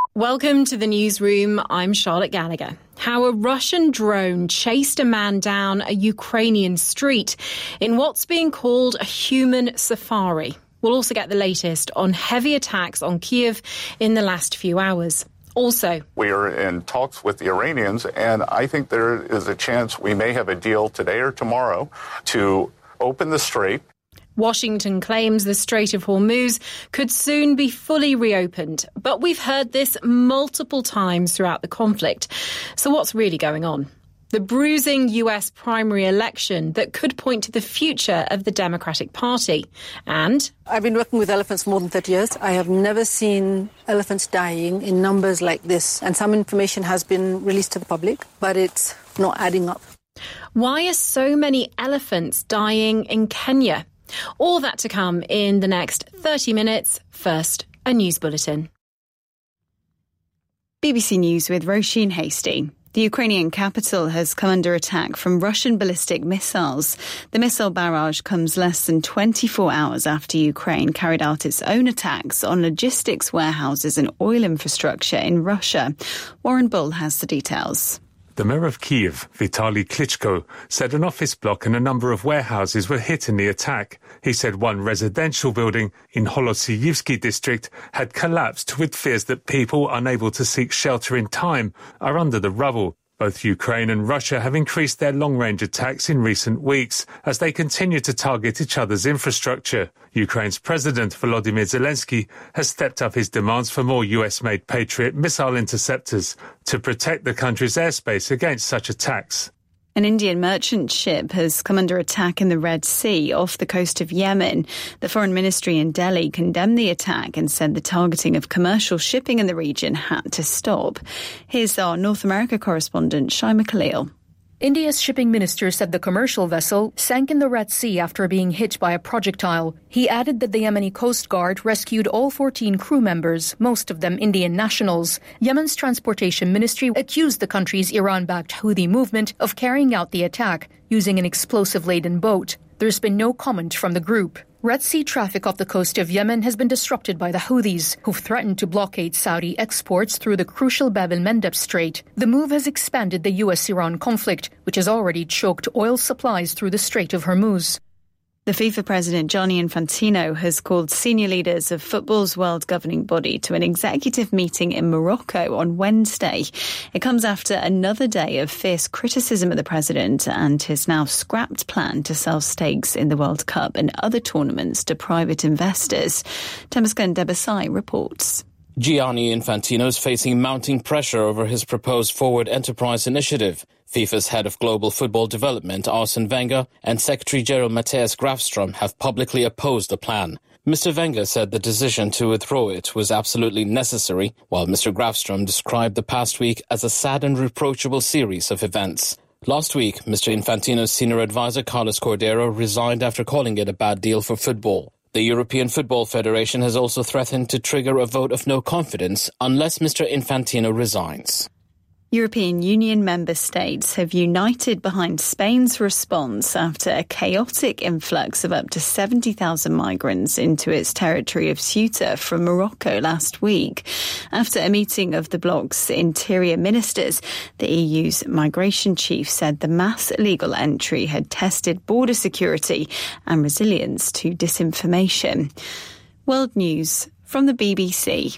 Welcome to the newsroom. I'm Charlotte Gallagher. How a Russian drone chased a man down a Ukrainian street in what's being called a human safari. We'll also get the latest on heavy attacks on Kyiv in the last few hours. Also, we are in talks with the Iranians, and I think there is a chance we may have a deal today or tomorrow to open the strait. Washington claims the Strait of Hormuz could soon be fully reopened, but we've heard this multiple times throughout the conflict. So what's really going on? The bruising US primary election that could point to the future of the Democratic Party. And I've been working with elephants for more than 30 years. I have never seen elephants dying in numbers like this. And some information has been released to the public, but it's not adding up. Why are so many elephants dying in Kenya? All that to come in the next 30 minutes. First, a news bulletin. BBC News with Roisin Hasty. The Ukrainian capital has come under attack from Russian ballistic missiles. The missile barrage comes less than 24 hours after Ukraine carried out its own attacks on logistics warehouses and oil infrastructure in Russia. Warren Bull has the details. The mayor of Kyiv, Vitaly Klitschko, said an office block and a number of warehouses were hit in the attack. He said one residential building in Holosiyivsky district had collapsed, with fears that people unable to seek shelter in time are under the rubble. Both Ukraine and Russia have increased their long-range attacks in recent weeks as they continue to target each other's infrastructure. Ukraine's President Volodymyr Zelensky has stepped up his demands for more US-made Patriot missile interceptors to protect the country's airspace against such attacks. An Indian merchant ship has come under attack in the Red Sea off the coast of Yemen. The Foreign Ministry in Delhi condemned the attack and said the targeting of commercial shipping in the region had to stop. Here's our North America correspondent, Shaima Khalil. India's shipping minister said the commercial vessel sank in the Red Sea after being hit by a projectile. He added that the Yemeni Coast Guard rescued all 14 crew members, most of them Indian nationals. Yemen's transportation ministry accused the country's Iran-backed Houthi movement of carrying out the attack using an explosive-laden boat. There's been no comment from the group. Red Sea traffic off the coast of Yemen has been disrupted by the Houthis, who've threatened to blockade Saudi exports through the crucial Bab el-Mandeb Strait. The move has expanded the US-Iran conflict, which has already choked oil supplies through the Strait of Hormuz. The FIFA president, Gianni Infantino, has called senior leaders of football's world governing body to an executive meeting in Morocco on Wednesday. It comes after another day of fierce criticism of the president and his now scrapped plan to sell stakes in the World Cup and other tournaments to private investors. Temesgen Debasai reports. Gianni Infantino is facing mounting pressure over his proposed Forward Enterprise initiative. FIFA's head of global football development, Arsene Wenger, and Secretary General Matthias Grafström have publicly opposed the plan. Mr. Wenger said the decision to withdraw it was absolutely necessary, while Mr. Grafström described the past week as a sad and reproachable series of events. Last week, Mr. Infantino's senior advisor, Carlos Cordero, resigned after calling it a bad deal for football. The European Football Federation has also threatened to trigger a vote of no confidence unless Mr. Infantino resigns. European Union member states have united behind Spain's response after a chaotic influx of up to 70,000 migrants into its territory of Ceuta from Morocco last week. After a meeting of the bloc's interior ministers, the EU's migration chief said the mass illegal entry had tested border security and resilience to disinformation. World News from the BBC.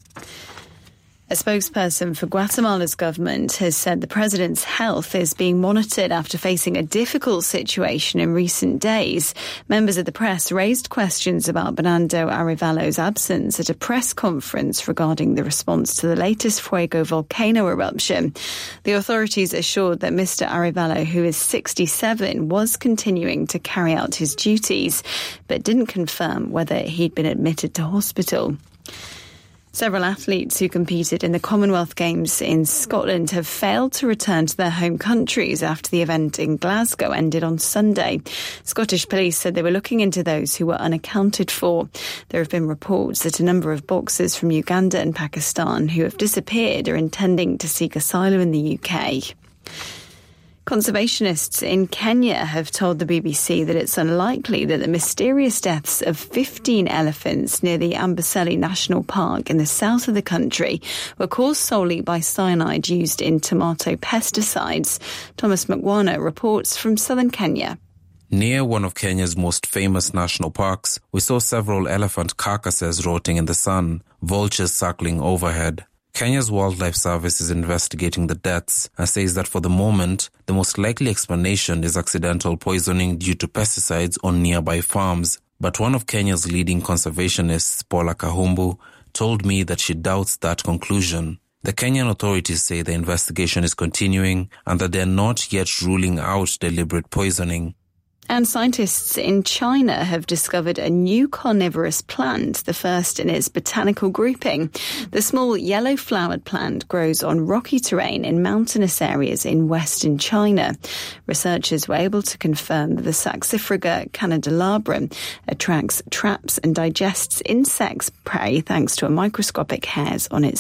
A spokesperson for Guatemala's government has said the president's health is being monitored after facing a difficult situation in recent days. Members of the press raised questions about Bernardo Arévalo's absence at a press conference regarding the response to the latest Fuego volcano eruption. The authorities assured that Mr. Arévalo, who is 67, was continuing to carry out his duties, but didn't confirm whether he'd been admitted to hospital. Several athletes who competed in the Commonwealth Games in Scotland have failed to return to their home countries after the event in Glasgow ended on Sunday. Scottish police said they were looking into those who were unaccounted for. There have been reports that a number of boxers from Uganda and Pakistan who have disappeared are intending to seek asylum in the UK. Conservationists in Kenya have told the BBC that it's unlikely that the mysterious deaths of 15 elephants near the Amboseli National Park in the south of the country were caused solely by cyanide used in tomato pesticides. Thomas Mcwana reports from southern Kenya. Near one of Kenya's most famous national parks, we saw several elephant carcasses rotting in the sun, vultures circling overhead. Kenya's Wildlife Service is investigating the deaths and says that for the moment, the most likely explanation is accidental poisoning due to pesticides on nearby farms. But one of Kenya's leading conservationists, Paula Kahumbu, told me that she doubts that conclusion. The Kenyan authorities say the investigation is continuing and that they are not yet ruling out deliberate poisoning. And scientists in China have discovered a new carnivorous plant, the first in its botanical grouping. The small yellow-flowered plant grows on rocky terrain in mountainous areas in western China. Researchers were able to confirm that the Saxifraga candelabrum attracts, traps and digests insects' prey thanks to a microscopic hairs on its